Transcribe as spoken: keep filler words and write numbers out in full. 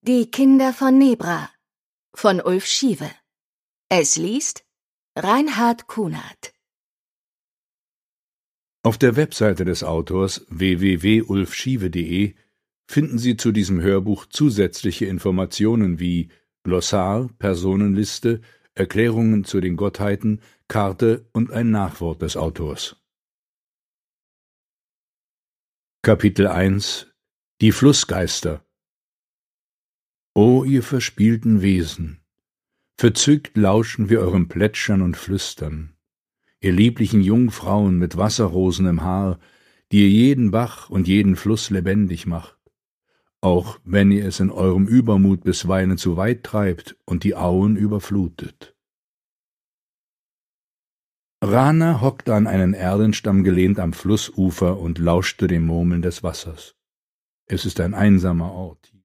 Die Kinder von Nebra von Ulf Schiewe. Es liest Reinhard Kunert. Auf der Webseite des Autors w w w punkt ulf schiewe punkt de finden Sie zu diesem Hörbuch zusätzliche Informationen wie Glossar, Personenliste, Erklärungen zu den Gottheiten, Karte und ein Nachwort des Autors. Kapitel eins – Die Flussgeister. O ihr verspielten Wesen! Verzückt lauschen wir eurem Plätschern und Flüstern, ihr lieblichen Jungfrauen mit Wasserrosen im Haar, die ihr jeden Bach und jeden Fluss lebendig macht, auch wenn ihr es in eurem Übermut bisweilen zu weit treibt und die Auen überflutet. Rana hockte an einen Erlenstamm gelehnt am Flussufer und lauschte dem Murmeln des Wassers. Es ist ein einsamer Ort.